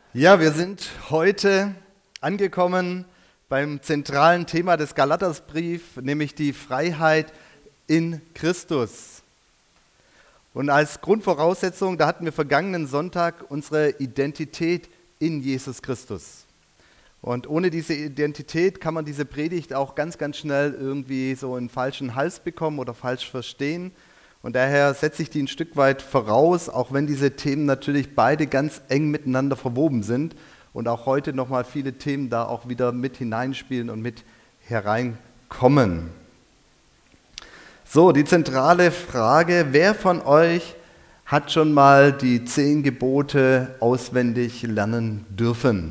Ja, wir sind heute angekommen beim zentralen Thema des Galaterbriefs, nämlich die Freiheit in Christus. Und als Grundvoraussetzung, da hatten wir vergangenen Sonntag unsere Identität in Jesus Christus. Und ohne diese Identität kann man diese Predigt auch ganz, ganz schnell irgendwie so einen falschen Hals bekommen oder falsch verstehen. Und daher setze ich die ein Stück weit voraus, auch wenn diese Themen natürlich beide ganz eng miteinander verwoben sind und auch heute nochmal viele Themen da auch wieder mit hineinspielen und mit hereinkommen. So, die zentrale Frage, wer von euch hat schon mal die 10 Gebote auswendig lernen dürfen?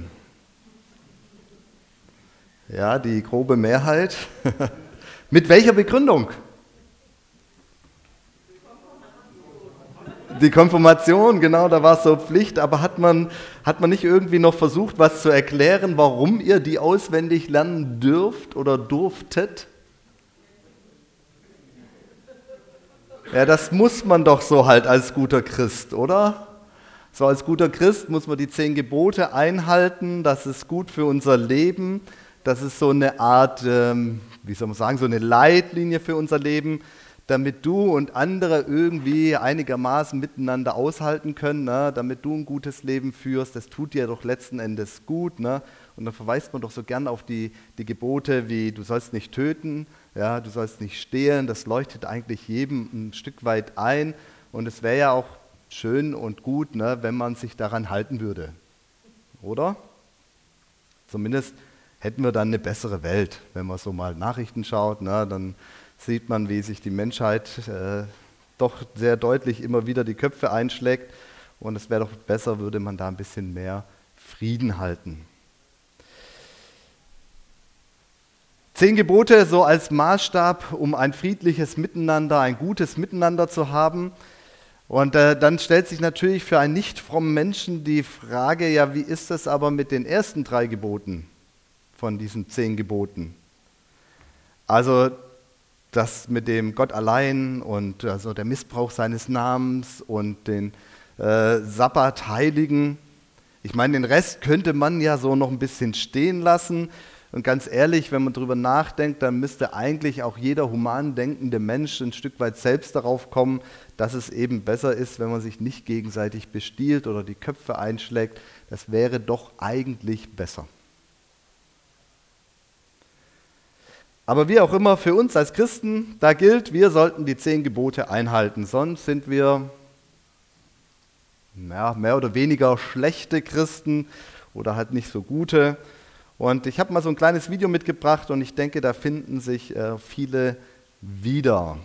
Ja, die grobe Mehrheit. Mit welcher Begründung? Die Konfirmation, genau, da war es so Pflicht, aber hat man nicht irgendwie noch versucht, was zu erklären, warum ihr die auswendig lernen dürft oder durftet? Ja, das muss man doch so halt als guter Christ, oder? So als guter Christ muss man die 10 Gebote einhalten, das ist gut für unser Leben, das ist so eine Art, wie soll man sagen, so eine Leitlinie für unser Leben, damit du und andere irgendwie einigermaßen miteinander aushalten können, ne? Damit du ein gutes Leben führst, das tut dir doch letzten Endes gut. Ne? Und dann verweist man doch so gern auf die Gebote wie, du sollst nicht töten, ja, du sollst nicht stehlen, das leuchtet eigentlich jedem ein Stück weit ein. Und es wäre ja auch schön und gut, ne, wenn man sich daran halten würde, oder? Zumindest hätten wir dann eine bessere Welt, wenn man so mal Nachrichten schaut, ne, dann sieht man, wie sich die Menschheit doch sehr deutlich immer wieder die Köpfe einschlägt. Und es wäre doch besser, würde man da ein bisschen mehr Frieden halten. 10 Gebote so als Maßstab, um ein friedliches Miteinander, ein gutes Miteinander zu haben. Und dann stellt sich natürlich für einen nicht frommen Menschen die Frage, ja, wie ist das aber mit den ersten 3 Geboten von diesen 10 Geboten? Also das mit dem Gott allein und also der Missbrauch seines Namens und den Sabbat heiligen. Ich meine, den Rest könnte man ja so noch ein bisschen stehen lassen. Und ganz ehrlich, wenn man darüber nachdenkt, dann müsste eigentlich auch jeder human denkende Mensch ein Stück weit selbst darauf kommen, dass es eben besser ist, wenn man sich nicht gegenseitig bestiehlt oder die Köpfe einschlägt. Das wäre doch eigentlich besser. Aber wie auch immer, für uns als Christen, da gilt, wir sollten die 10 Gebote einhalten, sonst sind wir mehr oder weniger schlechte Christen oder halt nicht so gute. Und ich habe mal so ein kleines Video mitgebracht und ich denke, da finden sich viele wieder.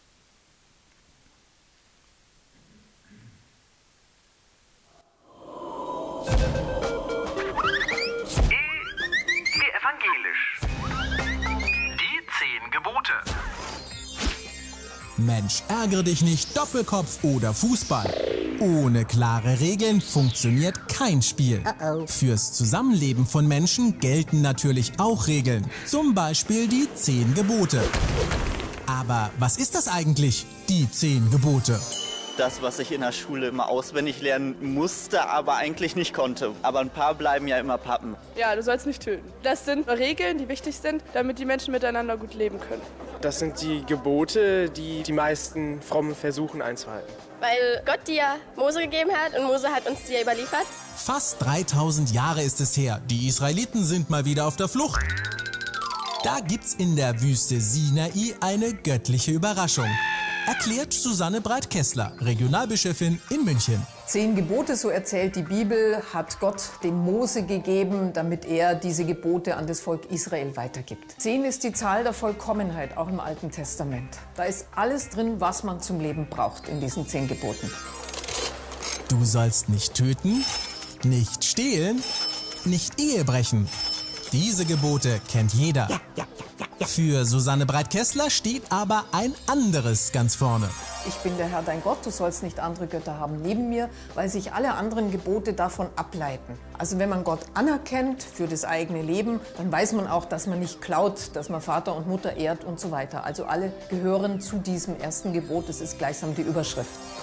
Mensch, ärgere dich nicht, Doppelkopf oder Fußball. Ohne klare Regeln funktioniert kein Spiel. Fürs Zusammenleben von Menschen gelten natürlich auch Regeln. Zum Beispiel die 10 Gebote. Aber was ist das eigentlich, die 10 Gebote? Das, was ich in der Schule immer auswendig lernen musste, aber eigentlich nicht konnte. Aber ein paar bleiben ja immer Pappen. Ja, du sollst nicht töten. Das sind Regeln, die wichtig sind, damit die Menschen miteinander gut leben können. Das sind die Gebote, die die meisten Frommen versuchen einzuhalten. Weil Gott die ja Mose gegeben hat und Mose hat uns die ja überliefert. Fast 3000 Jahre ist es her. Die Israeliten sind mal wieder auf der Flucht. Da gibt's in der Wüste Sinai eine göttliche Überraschung. Erklärt Susanne Breit-Kessler, Regionalbischöfin in München. 10 Gebote, so erzählt die Bibel, hat Gott dem Mose gegeben, damit er diese Gebote an das Volk Israel weitergibt. 10 ist die Zahl der Vollkommenheit, auch im Alten Testament. Da ist alles drin, was man zum Leben braucht in diesen 10 Geboten. Du sollst nicht töten, nicht stehlen, nicht Ehe brechen. Diese Gebote kennt jeder. Für Susanne Breit-Kessler steht aber ein anderes ganz vorne. Ich bin der Herr dein Gott, du sollst nicht andere Götter haben neben mir, weil sich alle anderen Gebote davon ableiten. Also wenn man Gott anerkennt für das eigene Leben, dann weiß man auch, dass man nicht klaut, dass man Vater und Mutter ehrt und so weiter. Also alle gehören zu diesem ersten Gebot, das ist gleichsam die Überschrift.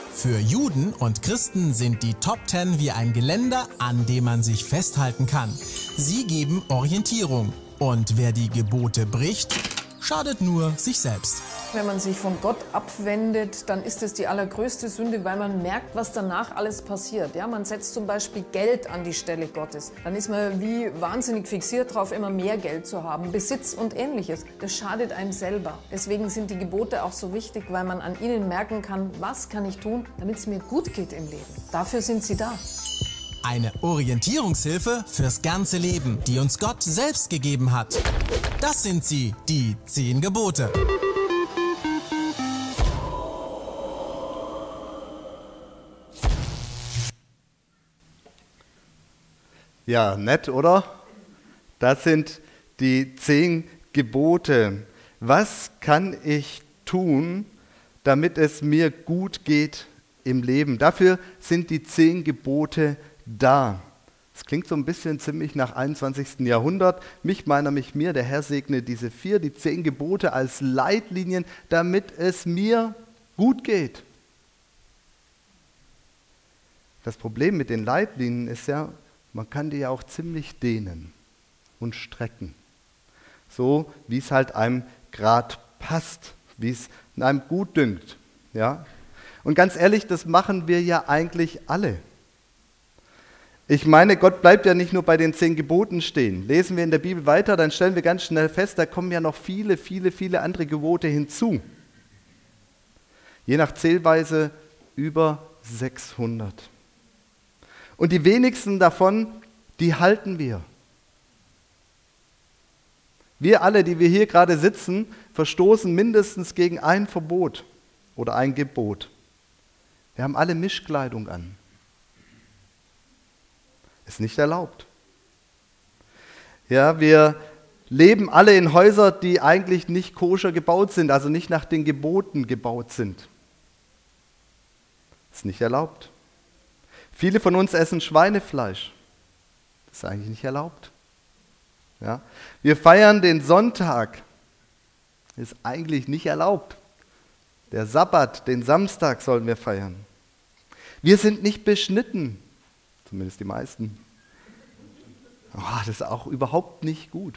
Für Juden und Christen sind die Top 10 wie ein Geländer, an dem man sich festhalten kann. Sie geben Orientierung. Und wer die Gebote bricht, schadet nur sich selbst. Wenn man sich von Gott abwendet, dann ist es die allergrößte Sünde, weil man merkt, was danach alles passiert. Ja, man setzt zum Beispiel Geld an die Stelle Gottes. Dann ist man wie wahnsinnig fixiert darauf, immer mehr Geld zu haben, Besitz und Ähnliches. Das schadet einem selber. Deswegen sind die Gebote auch so wichtig, weil man an ihnen merken kann, was kann ich tun, damit es mir gut geht im Leben. Dafür sind sie da. Eine Orientierungshilfe fürs ganze Leben, die uns Gott selbst gegeben hat. Das sind sie, die 10 Gebote. Ja, nett, oder? Das sind die 10 Gebote. Was kann ich tun, damit es mir gut geht im Leben? Dafür sind die 10 Gebote da. Das klingt so ein bisschen ziemlich nach 21. Jahrhundert. Mich, meiner, mich, mir. Der Herr segne diese 4, die 10 Gebote als Leitlinien, damit es mir gut geht. Das Problem mit den Leitlinien ist ja, man kann die ja auch ziemlich dehnen und strecken. So, wie es halt einem gerade passt, wie es einem gut dünkt. Ja? Und ganz ehrlich, das machen wir ja eigentlich alle. Ich meine, Gott bleibt ja nicht nur bei den 10 Geboten stehen. Lesen wir in der Bibel weiter, dann stellen wir ganz schnell fest, da kommen ja noch viele, viele, viele andere Gebote hinzu. Je nach Zählweise über 600. Und die wenigsten davon, die halten wir. Wir alle, die wir hier gerade sitzen, verstoßen mindestens gegen ein Verbot oder ein Gebot. Wir haben alle Mischkleidung an. Ist nicht erlaubt. Ja, wir leben alle in Häusern, die eigentlich nicht koscher gebaut sind, also nicht nach den Geboten gebaut sind. Ist nicht erlaubt. Viele von uns essen Schweinefleisch. Das ist eigentlich nicht erlaubt. Ja? Wir feiern den Sonntag. Ist eigentlich nicht erlaubt. Der Sabbat, den Samstag sollen wir feiern. Wir sind nicht beschnitten. Zumindest die meisten. Das ist auch überhaupt nicht gut.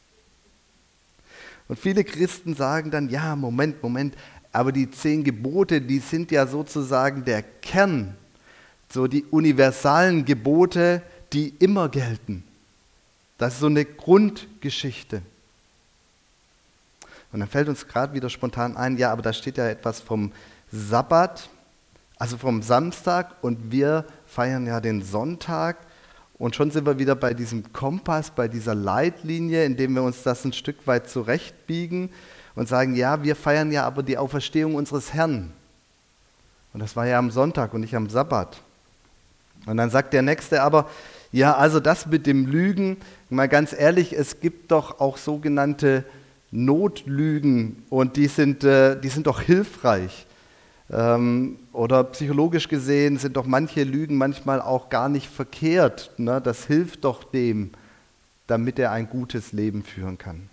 Und viele Christen sagen dann, ja, Moment, aber die 10 Gebote, die sind ja sozusagen der Kern, so die universalen Gebote, die immer gelten. Das ist so eine Grundgeschichte. Und dann fällt uns gerade wieder spontan ein, ja, aber da steht ja etwas vom Sabbat, also vom Samstag, und wir feiern ja den Sonntag. Und schon sind wir wieder bei diesem Kompass, bei dieser Leitlinie, indem wir uns das ein Stück weit zurechtbiegen und sagen, ja, wir feiern ja aber die Auferstehung unseres Herrn. Und das war ja am Sonntag und nicht am Sabbat. Und dann sagt der Nächste aber, ja, also das mit dem Lügen, mal ganz ehrlich, es gibt doch auch sogenannte Notlügen und die sind doch hilfreich. Oder psychologisch gesehen sind doch manche Lügen manchmal auch gar nicht verkehrt. Ne? Das hilft doch dem, damit er ein gutes Leben führen kann.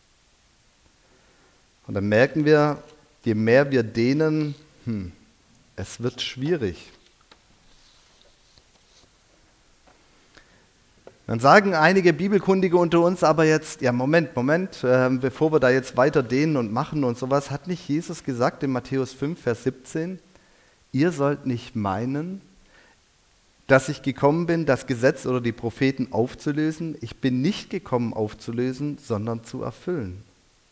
Und dann merken wir, je mehr wir dehnen, es wird schwierig. Dann sagen einige Bibelkundige unter uns aber jetzt, ja Moment, bevor wir da jetzt weiter dehnen und machen und sowas, hat nicht Jesus gesagt in Matthäus 5, Vers 17, ihr sollt nicht meinen, dass ich gekommen bin, das Gesetz oder die Propheten aufzulösen. Ich bin nicht gekommen aufzulösen, sondern zu erfüllen.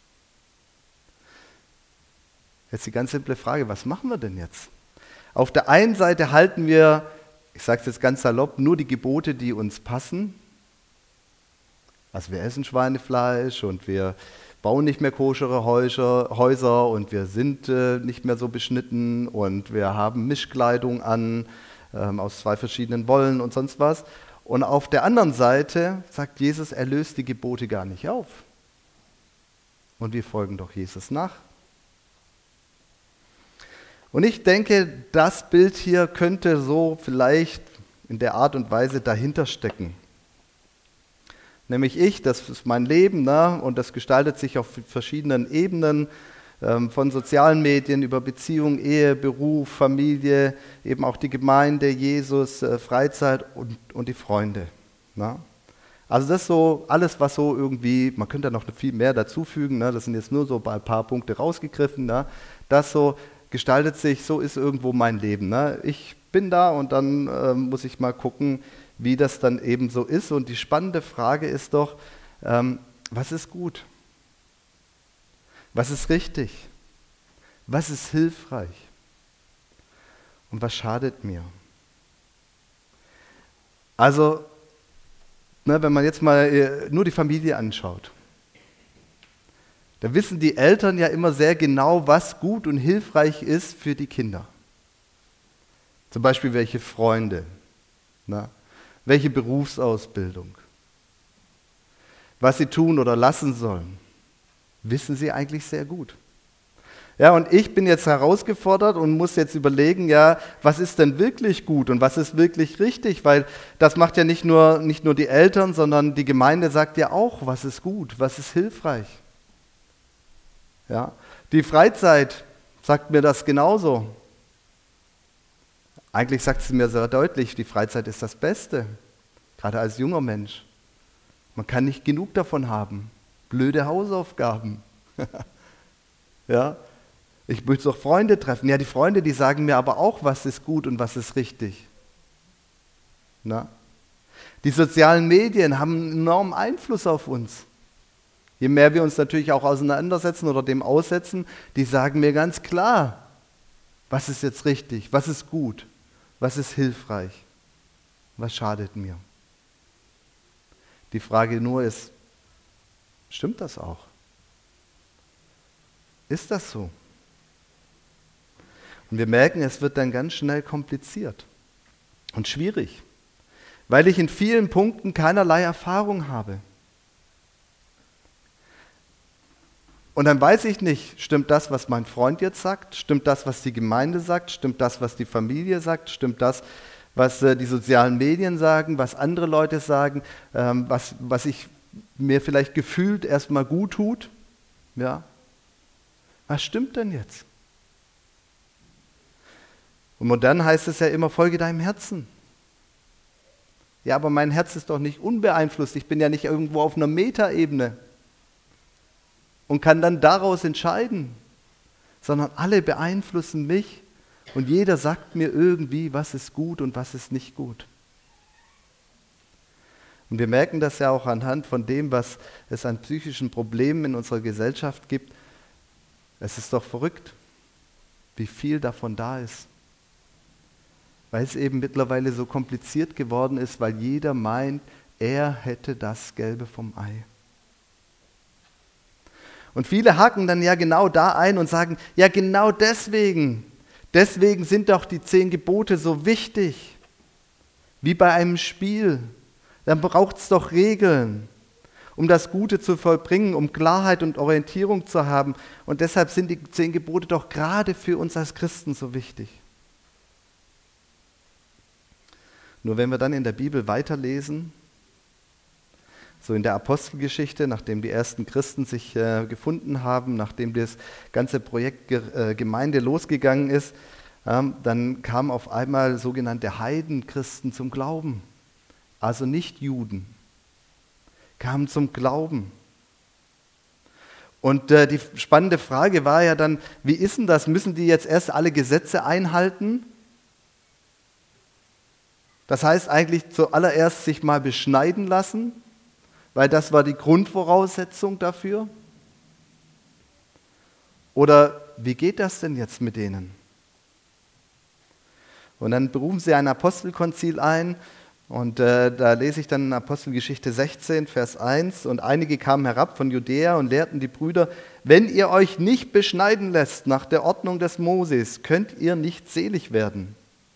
Jetzt die ganz simple Frage, was machen wir denn jetzt? Auf der einen Seite halten wir, ich sage es jetzt ganz salopp, nur die Gebote, die uns passen. Also wir essen Schweinefleisch und wir bauen nicht mehr koschere Häuser und wir sind nicht mehr so beschnitten und wir haben Mischkleidung an aus 2 verschiedenen Wollen und sonst was. Und auf der anderen Seite sagt Jesus, er löst die Gebote gar nicht auf. Und wir folgen doch Jesus nach. Und ich denke, das Bild hier könnte so vielleicht in der Art und Weise dahinter stecken. Nämlich das ist mein Leben, ne? Und das gestaltet sich auf verschiedenen Ebenen. von sozialen Medien über Beziehung, Ehe, Beruf, Familie, eben auch die Gemeinde, Jesus, Freizeit und die Freunde. Na? Also das ist so alles, was so irgendwie, man könnte da noch viel mehr dazufügen, ne? Das sind jetzt nur so ein paar Punkte rausgegriffen, ne? Das so gestaltet sich, so ist irgendwo mein Leben. Ne? Ich bin da und dann muss ich mal gucken, wie das dann eben so ist. Und die spannende Frage ist doch, was ist gut? Was ist richtig? Was ist hilfreich? Und was schadet mir? Also, ne, wenn man jetzt mal nur die Familie anschaut, da wissen die Eltern ja immer sehr genau, was gut und hilfreich ist für die Kinder. Zum Beispiel welche Freunde, ne, welche Berufsausbildung, was sie tun oder lassen sollen, wissen sie eigentlich sehr gut. Ja, und ich bin jetzt herausgefordert und muss jetzt überlegen, ja, was ist denn wirklich gut und was ist wirklich richtig, weil das macht ja nicht nur die Eltern, sondern die Gemeinde sagt ja auch, was ist gut, was ist hilfreich. Ja, die Freizeit sagt mir das genauso. Eigentlich sagt sie mir sehr deutlich, die Freizeit ist das Beste, gerade als junger Mensch. Man kann nicht genug davon haben. Blöde Hausaufgaben. Ja, ich möchte doch Freunde treffen. Ja, die Freunde, die sagen mir aber auch, was ist gut und was ist richtig. Na? Die sozialen Medien haben einen enormen Einfluss auf uns. Je mehr wir uns natürlich auch auseinandersetzen oder dem aussetzen, die sagen mir ganz klar, was ist jetzt richtig, was ist gut, was ist hilfreich, was schadet mir. Die Frage nur ist, stimmt das auch? Ist das so? Und wir merken, es wird dann ganz schnell kompliziert und schwierig, weil ich in vielen Punkten keinerlei Erfahrung habe. Und dann weiß ich nicht, stimmt das, was mein Freund jetzt sagt? Stimmt das, was die Gemeinde sagt? Stimmt das, was die Familie sagt? Stimmt das, was die sozialen Medien sagen, was andere Leute sagen, was ich mir vielleicht gefühlt erstmal gut tut? Ja. Was stimmt denn jetzt? Und modern heißt es ja immer, folge deinem Herzen. Ja, aber mein Herz ist doch nicht unbeeinflusst. Ich bin ja nicht irgendwo auf einer Metaebene und kann dann daraus entscheiden, sondern alle beeinflussen mich und jeder sagt mir irgendwie, was ist gut und was ist nicht gut. Und wir merken das ja auch anhand von dem, was es an psychischen Problemen in unserer Gesellschaft gibt. Es ist doch verrückt, wie viel davon da ist. Weil es eben mittlerweile so kompliziert geworden ist, weil jeder meint, er hätte das Gelbe vom Ei. Und viele haken dann ja genau da ein und sagen, ja genau deswegen sind doch die 10 Gebote so wichtig, wie bei einem Spiel. Dann braucht es doch Regeln, um das Gute zu vollbringen, um Klarheit und Orientierung zu haben. Und deshalb sind die 10 Gebote doch gerade für uns als Christen so wichtig. Nur wenn wir dann in der Bibel weiterlesen, so in der Apostelgeschichte, nachdem die ersten Christen sich gefunden haben, nachdem das ganze Projekt Gemeinde losgegangen ist, dann kamen auf einmal sogenannte Heidenchristen zum Glauben, also nicht Juden, kamen zum Glauben. Und die spannende Frage war ja dann, wie ist denn das? Müssen die jetzt erst alle Gesetze einhalten? Das heißt eigentlich zuallererst sich mal beschneiden lassen, weil das war die Grundvoraussetzung dafür. Oder wie geht das denn jetzt mit denen? Und dann berufen sie ein Apostelkonzil ein und da lese ich dann in Apostelgeschichte 16, Vers 1, und einige kamen herab von Judäa und lehrten die Brüder, wenn ihr euch nicht beschneiden lässt nach der Ordnung des Moses, könnt ihr nicht selig werden.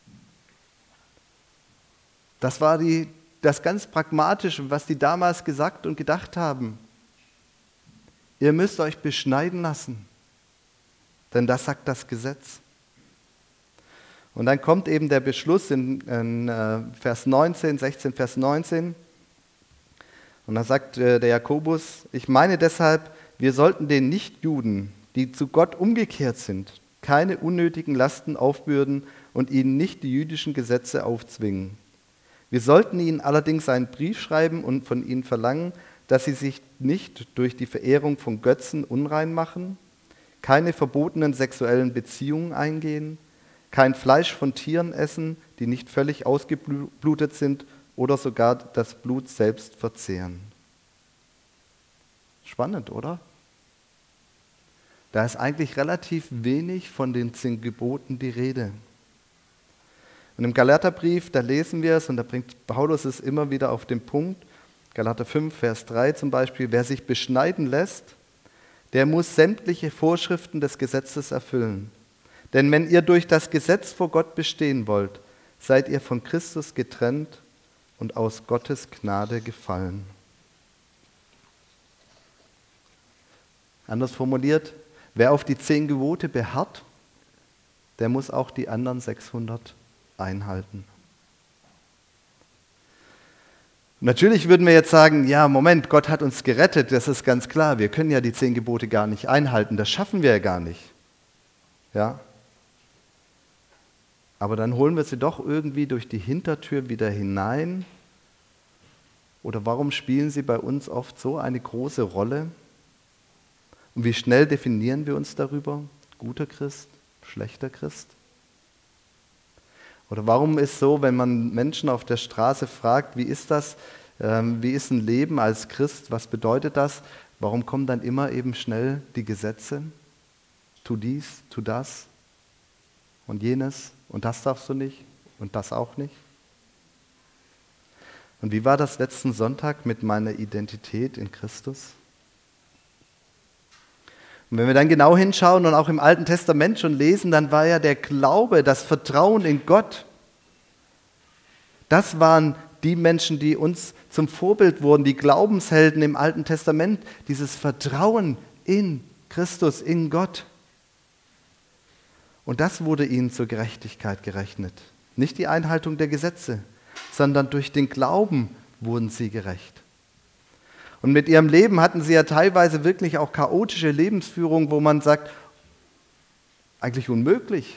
Das war das ganz Pragmatische, was die damals gesagt und gedacht haben. Ihr müsst euch beschneiden lassen, denn das sagt das Gesetz. Und dann kommt eben der Beschluss in Vers 19, 16, Vers 19. Und da sagt der Jakobus, ich meine deshalb, wir sollten den Nichtjuden die zu Gott umgekehrt sind, keine unnötigen Lasten aufbürden und ihnen nicht die jüdischen Gesetze aufzwingen. Wir sollten ihnen allerdings einen Brief schreiben und von ihnen verlangen, dass sie sich nicht durch die Verehrung von Götzen unrein machen, keine verbotenen sexuellen Beziehungen eingehen, kein Fleisch von Tieren essen, die nicht völlig ausgeblutet sind oder sogar das Blut selbst verzehren. Spannend, oder? Da ist eigentlich relativ wenig von den 10 Geboten die Rede. Und im Galaterbrief, da lesen wir es und da bringt Paulus es immer wieder auf den Punkt, Galater 5, Vers 3 zum Beispiel, wer sich beschneiden lässt, der muss sämtliche Vorschriften des Gesetzes erfüllen. Denn wenn ihr durch das Gesetz vor Gott bestehen wollt, seid ihr von Christus getrennt und aus Gottes Gnade gefallen. Anders formuliert, wer auf die 10 Gebote beharrt, der muss auch die anderen 600 einhalten. Natürlich würden wir jetzt sagen, ja, Moment, Gott hat uns gerettet, das ist ganz klar. Wir können ja die 10 Gebote gar nicht einhalten, das schaffen wir ja gar nicht. Ja? Aber dann holen wir sie doch irgendwie durch die Hintertür wieder hinein. Oder warum spielen sie bei uns oft so eine große Rolle? Und wie schnell definieren wir uns darüber? Guter Christ, schlechter Christ? Oder warum ist so, wenn man Menschen auf der Straße fragt, wie ist das, wie ist ein Leben als Christ, was bedeutet das? Warum kommen dann immer eben schnell die Gesetze? Tu dies, tu das und jenes und das darfst du nicht und das auch nicht. Und wie war das letzten Sonntag mit meiner Identität in Christus? Und wenn wir dann genau hinschauen und auch im Alten Testament schon lesen, dann war ja der Glaube, das Vertrauen in Gott, das waren die Menschen, die uns zum Vorbild wurden, die Glaubenshelden im Alten Testament, dieses Vertrauen in Christus, in Gott. Und das wurde ihnen zur Gerechtigkeit gerechnet. Nicht die Einhaltung der Gesetze, sondern durch den Glauben wurden sie gerecht. Und mit ihrem Leben hatten sie ja teilweise wirklich auch chaotische Lebensführung, wo man sagt, eigentlich unmöglich.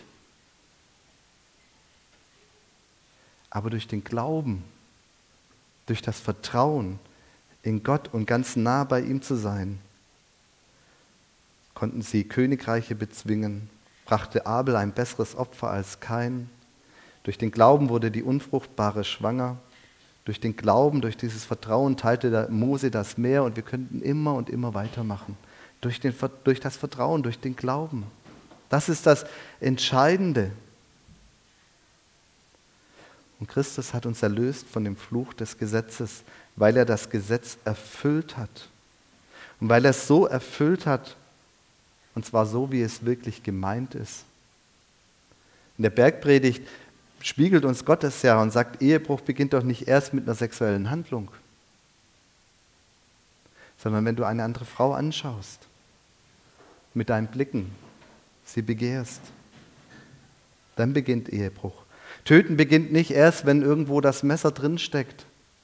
Aber durch den Glauben, durch das Vertrauen in Gott und ganz nah bei ihm zu sein, konnten sie Königreiche bezwingen, brachte Abel ein besseres Opfer als Kain. Durch den Glauben wurde die Unfruchtbare schwanger. Durch den Glauben, durch dieses Vertrauen teilte Mose das Meer und wir könnten immer und immer weitermachen. Durch das Vertrauen, durch den Glauben. Das ist das Entscheidende. Und Christus hat uns erlöst von dem Fluch des Gesetzes, weil er das Gesetz erfüllt hat. Und weil er es so erfüllt hat, und zwar so, wie es wirklich gemeint ist. In der Bergpredigt spiegelt uns Gott es ja und sagt, Ehebruch beginnt doch nicht erst mit einer sexuellen Handlung, sondern wenn du eine andere Frau anschaust, mit deinen Blicken sie begehrst, dann beginnt Ehebruch. Töten beginnt nicht erst, wenn irgendwo das Messer drin steckt.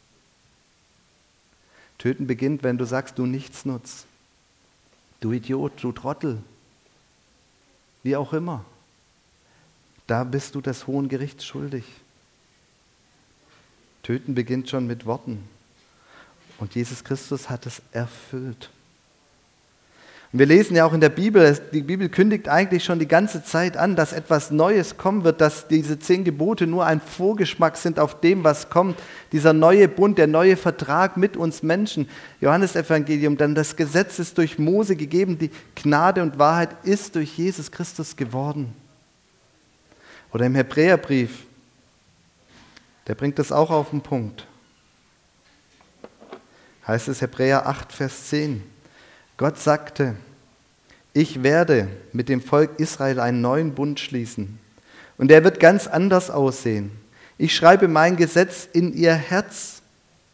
Töten beginnt, wenn du sagst, du Nichtsnutz, du Idiot, du Trottel, wie auch immer. Da bist du des Hohen Gerichts schuldig. Töten beginnt schon mit Worten. Und Jesus Christus hat es erfüllt. Und wir lesen ja auch in der Bibel, die Bibel kündigt eigentlich schon die ganze Zeit an, dass etwas Neues kommen wird, dass diese 10 Gebote nur ein Vorgeschmack sind auf dem, was kommt. Dieser neue Bund, der neue Vertrag mit uns Menschen. Johannesevangelium, dann das Gesetz ist durch Mose gegeben, die Gnade und Wahrheit ist durch Jesus Christus geworden. Oder im Hebräerbrief, der bringt das auch auf den Punkt. Heißt es Hebräer 8, Vers 10. Gott sagte, ich werde mit dem Volk Israel einen neuen Bund schließen. Und der wird ganz anders aussehen. Ich schreibe mein Gesetz in ihr Herz.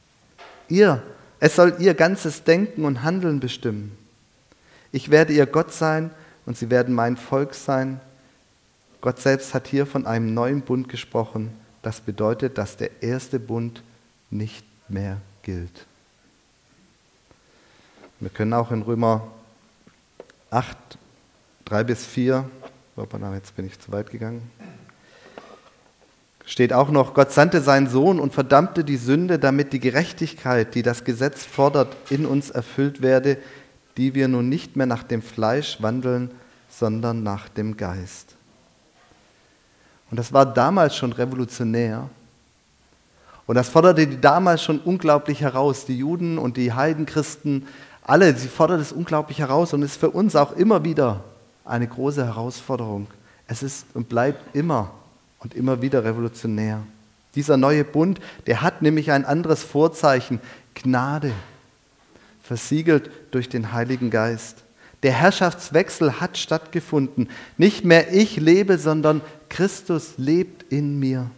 Es soll ihr ganzes Denken und Handeln bestimmen. Ich werde ihr Gott sein und sie werden mein Volk sein. Gott selbst hat hier von einem neuen Bund gesprochen. Das bedeutet, dass der erste Bund nicht mehr gilt. Wir können auch in Römer 8, 3-4, jetzt bin ich zu weit gegangen, steht auch noch, Gott sandte seinen Sohn und verdammte die Sünde, damit die Gerechtigkeit, die das Gesetz fordert, in uns erfüllt werde, die wir nun nicht mehr nach dem Fleisch wandeln, sondern nach dem Geist. Und das war damals schon revolutionär. Und das forderte die damals schon unglaublich heraus. Die Juden und die Heidenchristen, alle, sie fordert es unglaublich heraus und ist für uns auch immer wieder eine große Herausforderung. Es ist und bleibt immer und immer wieder revolutionär. Dieser neue Bund, der hat nämlich ein anderes Vorzeichen, Gnade, versiegelt durch den Heiligen Geist. Der Herrschaftswechsel hat stattgefunden. Nicht mehr ich lebe, sondern Christus lebt in mir.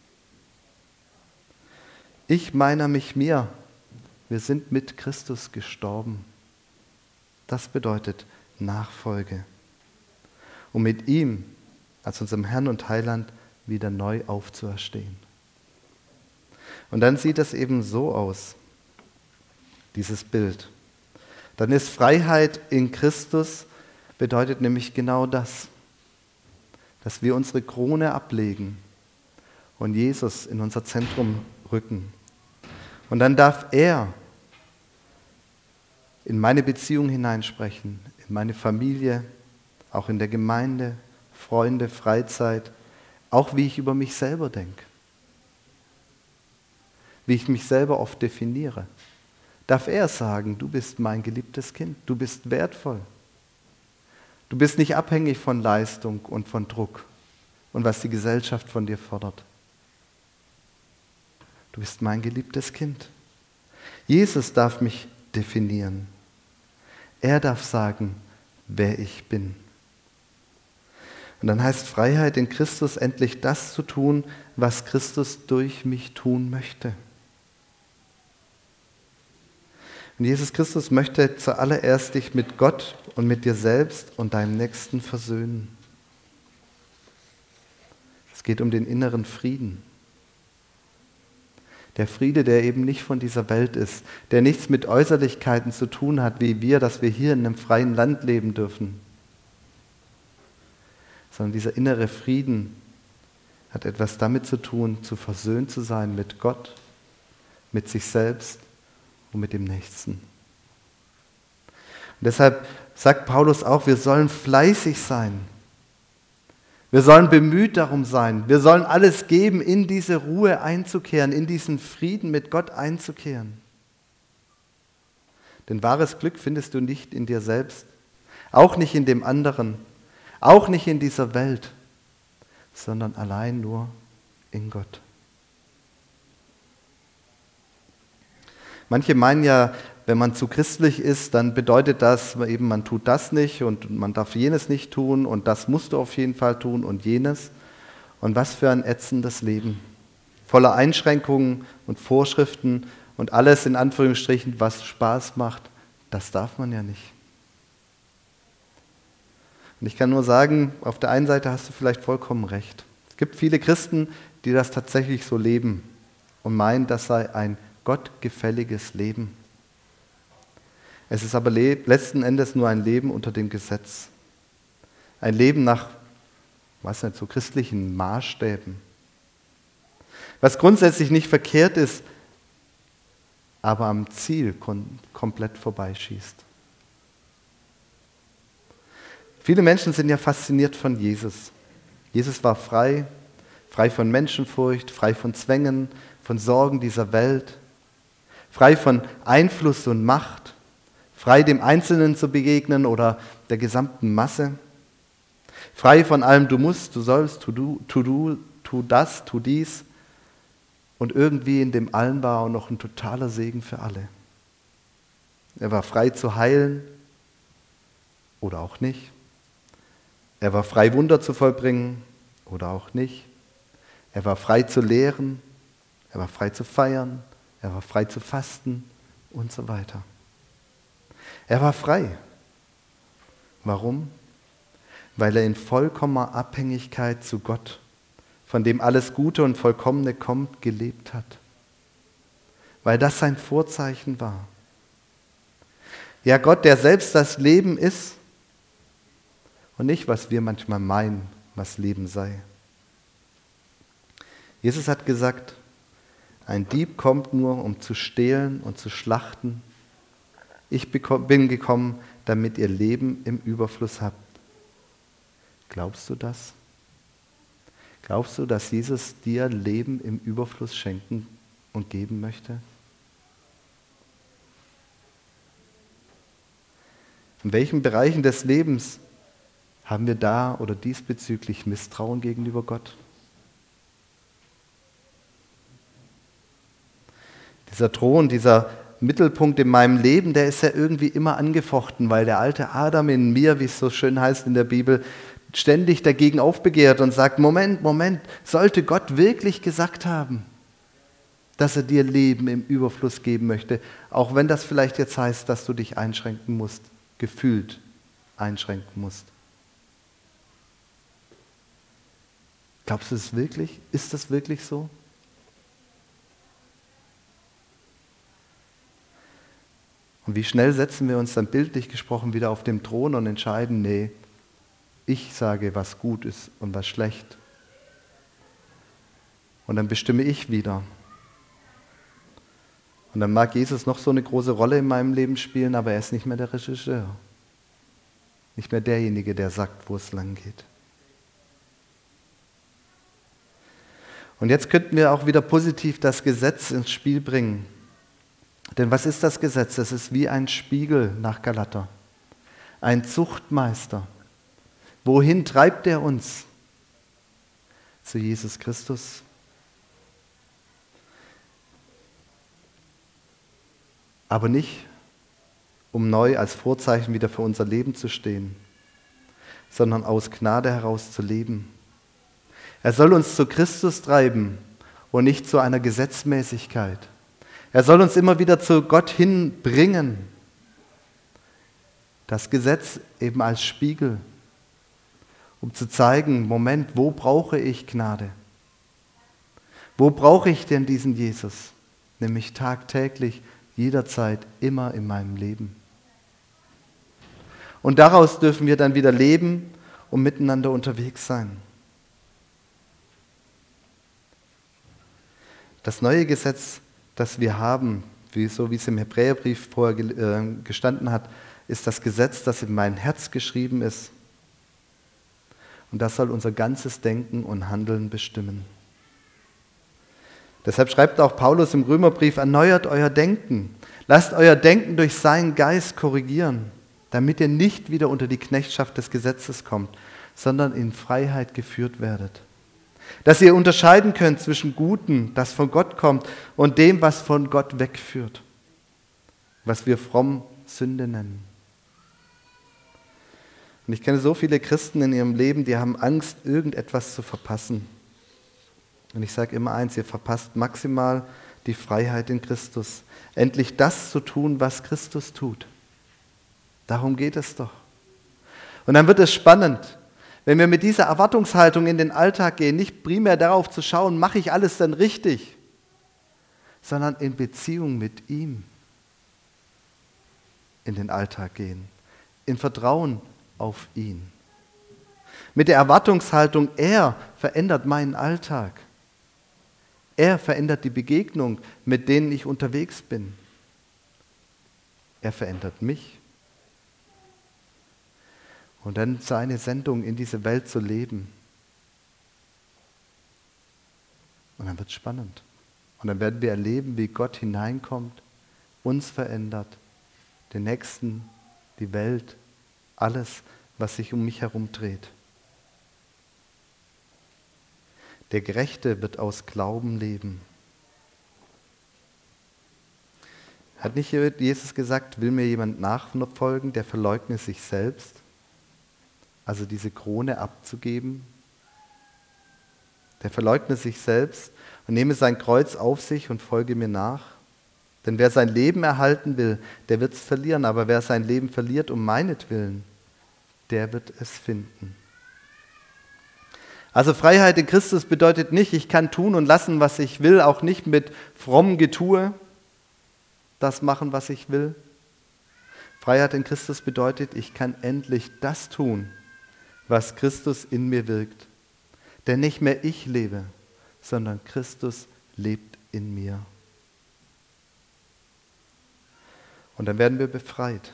Ich meiner mich mir. Wir sind mit Christus gestorben. Das bedeutet Nachfolge. Um mit ihm, als unserem Herrn und Heiland, wieder neu aufzuerstehen. Und dann sieht es eben so aus, dieses Bild. Dann ist Freiheit in Christus, bedeutet nämlich genau das, dass wir unsere Krone ablegen und Jesus in unser Zentrum rücken. Und dann darf er in meine Beziehung hineinsprechen, in meine Familie, auch in der Gemeinde, Freunde, Freizeit, auch wie ich über mich selber denke, wie ich mich selber oft definiere. Darf er sagen, du bist mein geliebtes Kind, du bist wertvoll. Du bist nicht abhängig von Leistung und von Druck und was die Gesellschaft von dir fordert. Du bist mein geliebtes Kind. Jesus darf mich definieren. Er darf sagen, wer ich bin. Und dann heißt Freiheit in Christus endlich das zu tun, was Christus durch mich tun möchte. Und Jesus Christus möchte zuallererst dich mit Gott und mit dir selbst und deinem Nächsten versöhnen. Es geht um den inneren Frieden. Der Friede, der eben nicht von dieser Welt ist, der nichts mit Äußerlichkeiten zu tun hat, wie wir, dass wir hier in einem freien Land leben dürfen. Sondern dieser innere Frieden hat etwas damit zu tun, zu versöhnt zu sein mit Gott, mit sich selbst und mit dem Nächsten. Und deshalb sagt Paulus auch, wir sollen fleißig sein. Wir sollen bemüht darum sein. Wir sollen alles geben, in diese Ruhe einzukehren, in diesen Frieden mit Gott einzukehren. Denn wahres Glück findest du nicht in dir selbst, auch nicht in dem anderen, auch nicht in dieser Welt, sondern allein nur in Gott. Manche meinen ja, wenn man zu christlich ist, dann bedeutet das eben, man tut das nicht und man darf jenes nicht tun und das musst du auf jeden Fall tun und jenes. Und was für ein ätzendes Leben. Voller Einschränkungen und Vorschriften und alles in Anführungsstrichen, was Spaß macht, das darf man ja nicht. Und ich kann nur sagen, auf der einen Seite hast du vielleicht vollkommen recht. Es gibt viele Christen, die das tatsächlich so leben und meinen, das sei ein gottgefälliges Leben. Es ist aber letzten Endes nur ein Leben unter dem Gesetz. Ein Leben nach, so christlichen Maßstäben. Was grundsätzlich nicht verkehrt ist, aber am Ziel komplett vorbeischießt. Viele Menschen sind ja fasziniert von Jesus. Jesus war frei von Menschenfurcht, frei von Zwängen, von Sorgen dieser Welt, frei von Einfluss und Macht, frei dem Einzelnen zu begegnen oder der gesamten Masse, frei von allem du musst, du sollst, tu das, tu dies. Und irgendwie in dem allen war auch noch ein totaler Segen für alle. Er war frei zu heilen oder auch nicht. Er war frei, Wunder zu vollbringen oder auch nicht. Er war frei zu lehren, er war frei zu feiern, er war frei zu fasten und so weiter. Er war frei. Warum? Weil er in vollkommener Abhängigkeit zu Gott, von dem alles Gute und Vollkommene kommt, gelebt hat. Weil das sein Vorzeichen war. Ja, Gott, der selbst das Leben ist und nicht, was wir manchmal meinen, was Leben sei. Jesus hat gesagt, ein Dieb kommt nur, um zu stehlen und zu schlachten. Ich bin gekommen, damit ihr Leben im Überfluss habt. Glaubst du das? Glaubst du, dass Jesus dir Leben im Überfluss schenken und geben möchte? In welchen Bereichen des Lebens haben wir da oder diesbezüglich Misstrauen gegenüber Gott? Dieser Thron, dieser Mittelpunkt in meinem Leben, der ist ja irgendwie immer angefochten, weil der alte Adam in mir, wie es so schön heißt in der Bibel, ständig dagegen aufbegehrt und sagt, Moment, sollte Gott wirklich gesagt haben, dass er dir Leben im Überfluss geben möchte, auch wenn das vielleicht jetzt heißt, dass du dich einschränken musst, gefühlt einschränken musst. Glaubst du es wirklich? Ist das wirklich so? Und wie schnell setzen wir uns dann bildlich gesprochen wieder auf dem Thron und entscheiden, nee, ich sage, was gut ist und was schlecht. Und dann bestimme ich wieder. Und dann mag Jesus noch so eine große Rolle in meinem Leben spielen, aber er ist nicht mehr der Regisseur. Nicht mehr derjenige, der sagt, wo es lang geht. Und jetzt könnten wir auch wieder positiv das Gesetz ins Spiel bringen. Denn was ist das Gesetz? Das ist wie ein Spiegel nach Galater. Ein Zuchtmeister. Wohin treibt er uns? Zu Jesus Christus. Aber nicht, um neu als Vorzeichen wieder für unser Leben zu stehen, sondern aus Gnade heraus zu leben. Er soll uns zu Christus treiben und nicht zu einer Gesetzmäßigkeit. Er soll uns immer wieder zu Gott hinbringen. Das Gesetz eben als Spiegel, um zu zeigen, Moment, wo brauche ich Gnade? Wo brauche ich denn diesen Jesus? Nämlich tagtäglich, jederzeit, immer in meinem Leben. Und daraus dürfen wir dann wieder leben und miteinander unterwegs sein. Das neue Gesetz, das wir haben, so wie es im Hebräerbrief vorher gestanden hat, ist das Gesetz, das in mein Herz geschrieben ist. Und das soll unser ganzes Denken und Handeln bestimmen. Deshalb schreibt auch Paulus im Römerbrief, erneuert euer Denken. Lasst euer Denken durch seinen Geist korrigieren, damit ihr nicht wieder unter die Knechtschaft des Gesetzes kommt, sondern in Freiheit geführt werdet. Dass ihr unterscheiden könnt zwischen Gutem, das von Gott kommt, und dem, was von Gott wegführt, was wir fromm Sünde nennen. Und ich kenne so viele Christen in ihrem Leben, die haben Angst, irgendetwas zu verpassen. Und ich sage immer eins, ihr verpasst maximal die Freiheit in Christus. Endlich das zu tun, was Christus tut. Darum geht es doch. Und dann wird es spannend, wenn wir mit dieser Erwartungshaltung in den Alltag gehen, nicht primär darauf zu schauen, mache ich alles denn richtig, sondern in Beziehung mit ihm in den Alltag gehen, in Vertrauen auf ihn. Mit der Erwartungshaltung, er verändert meinen Alltag. Er verändert die Begegnung, mit denen ich unterwegs bin. Er verändert mich. Und dann seine Sendung in diese Welt zu leben. Und dann wird es spannend. Und dann werden wir erleben, wie Gott hineinkommt, uns verändert, den Nächsten, die Welt, alles, was sich um mich herum dreht. Der Gerechte wird aus Glauben leben. Hat nicht Jesus gesagt, will mir jemand nachfolgen, der verleugne sich selbst? Also diese Krone abzugeben. Der verleugne sich selbst und nehme sein Kreuz auf sich und folge mir nach. Denn wer sein Leben erhalten will, der wird es verlieren. Aber wer sein Leben verliert um meinetwillen, der wird es finden. Also Freiheit in Christus bedeutet nicht, ich kann tun und lassen, was ich will, auch nicht mit frommem Getue das machen, was ich will. Freiheit in Christus bedeutet, ich kann endlich das tun, was Christus in mir wirkt. Denn nicht mehr ich lebe, sondern Christus lebt in mir. Und dann werden wir befreit.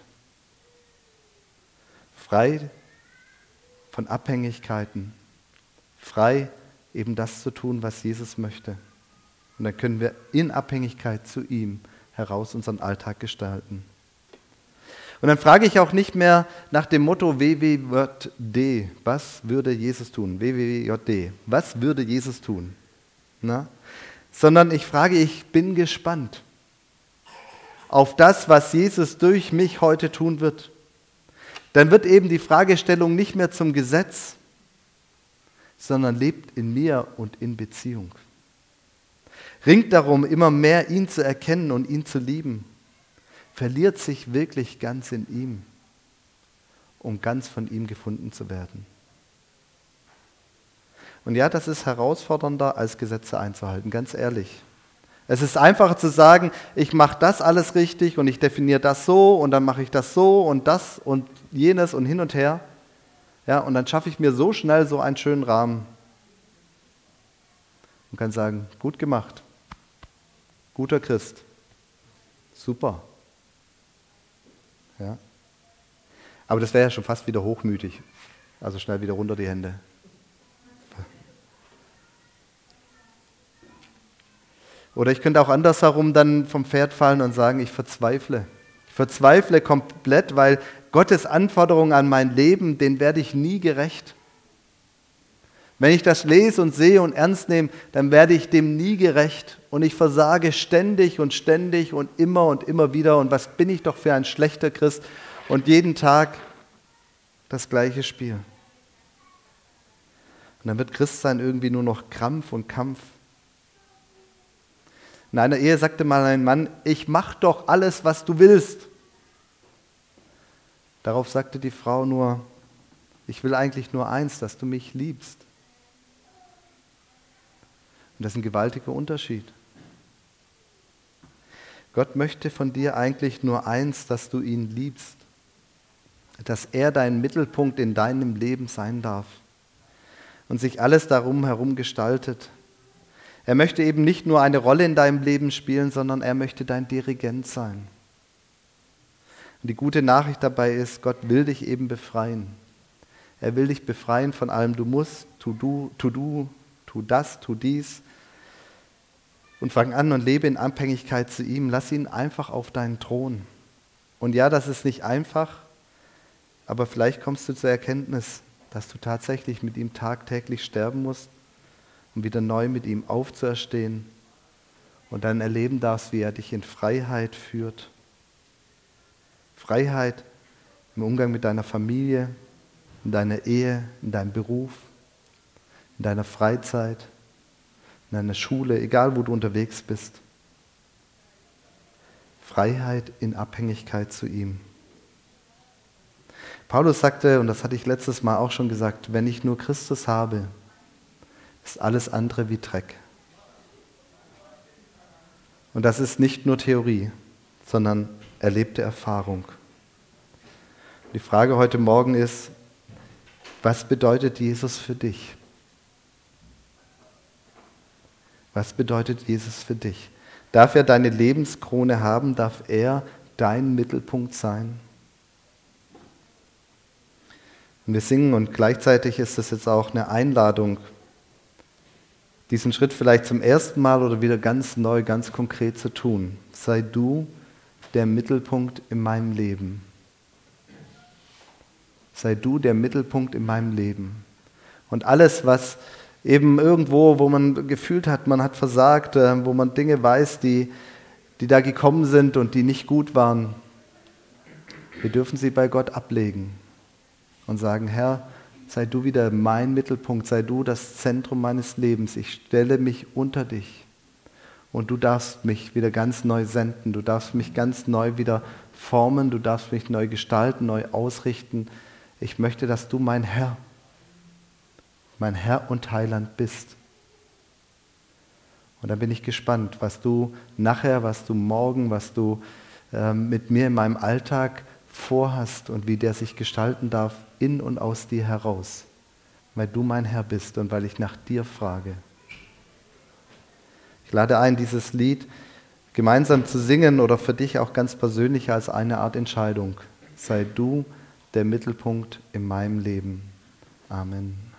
Frei von Abhängigkeiten. Frei, eben das zu tun, was Jesus möchte. Und dann können wir in Abhängigkeit zu ihm heraus unseren Alltag gestalten. Und dann frage ich auch nicht mehr nach dem Motto WWJD, was würde Jesus tun? WWJD, was würde Jesus tun? Na? Sondern ich frage, ich bin gespannt auf das, was Jesus durch mich heute tun wird. Dann wird eben die Fragestellung nicht mehr zum Gesetz, sondern lebt in mir und in Beziehung. Ringt darum, immer mehr ihn zu erkennen und ihn zu lieben. Verliert sich wirklich ganz in ihm, um ganz von ihm gefunden zu werden. Und ja, das ist herausfordernder, als Gesetze einzuhalten, ganz ehrlich. Es ist einfacher zu sagen, ich mache das alles richtig und ich definiere das so und dann mache ich das so und das und jenes und hin und her. Ja, und dann schaffe ich mir so schnell so einen schönen Rahmen und kann sagen, gut gemacht, guter Christ, super. Ja. Aber das wäre ja schon fast wieder hochmütig, also schnell wieder runter die Hände. Oder ich könnte auch andersherum dann vom Pferd fallen und sagen, ich verzweifle. Ich verzweifle komplett, weil Gottes Anforderungen an mein Leben, denen werde ich nie gerecht. Wenn ich das lese und sehe und ernst nehme, dann werde ich dem nie gerecht. Und ich versage ständig und immer wieder. Und was bin ich doch für ein schlechter Christ? Und jeden Tag das gleiche Spiel. Und dann wird Christsein irgendwie nur noch Krampf und Kampf. In einer Ehe sagte mal ein Mann, ich mache doch alles, was du willst. Darauf sagte die Frau nur, ich will eigentlich nur eins, dass du mich liebst. Und das ist ein gewaltiger Unterschied. Gott möchte von dir eigentlich nur eins, dass du ihn liebst. Dass er dein Mittelpunkt in deinem Leben sein darf. Und sich alles darum herum gestaltet. Er möchte eben nicht nur eine Rolle in deinem Leben spielen, sondern er möchte dein Dirigent sein. Und die gute Nachricht dabei ist, Gott will dich eben befreien. Er will dich befreien von allem, du musst, tu das, tu dies. Und fang an und lebe in Abhängigkeit zu ihm. Lass ihn einfach auf deinen Thron. Und ja, das ist nicht einfach, aber vielleicht kommst du zur Erkenntnis, dass du tatsächlich mit ihm tagtäglich sterben musst, um wieder neu mit ihm aufzuerstehen und dann erleben darfst, wie er dich in Freiheit führt. Freiheit im Umgang mit deiner Familie, in deiner Ehe, in deinem Beruf, in deiner Freizeit, in deiner Schule, egal wo du unterwegs bist. Freiheit in Abhängigkeit zu ihm. Paulus sagte, und das hatte ich letztes Mal auch schon gesagt, wenn ich nur Christus habe, ist alles andere wie Dreck. Und das ist nicht nur Theorie, sondern erlebte Erfahrung. Die Frage heute Morgen ist, was bedeutet Jesus für dich? Was bedeutet Jesus für dich? Darf er deine Lebenskrone haben? Darf er dein Mittelpunkt sein? Und wir singen und gleichzeitig ist es jetzt auch eine Einladung, diesen Schritt vielleicht zum ersten Mal oder wieder ganz neu, ganz konkret zu tun. Sei du der Mittelpunkt in meinem Leben. Sei du der Mittelpunkt in meinem Leben. Und alles, was eben irgendwo, wo man gefühlt hat, man hat versagt, wo man Dinge weiß, die da gekommen sind und die nicht gut waren, wir dürfen sie bei Gott ablegen und sagen, Herr, sei du wieder mein Mittelpunkt, sei du das Zentrum meines Lebens. Ich stelle mich unter dich und du darfst mich wieder ganz neu senden. Du darfst mich ganz neu wieder formen, du darfst mich neu gestalten, neu ausrichten. Ich möchte, dass du mein Herr und Heiland bist. Und dann bin ich gespannt, was du nachher, was du morgen, was du mit mir in meinem Alltag vorhast und wie der sich gestalten darf in und aus dir heraus. weil du mein Herr bist und weil ich nach dir frage. Ich lade ein, dieses Lied gemeinsam zu singen oder für dich auch ganz persönlich als eine Art Entscheidung. Sei du der Mittelpunkt in meinem Leben. Amen.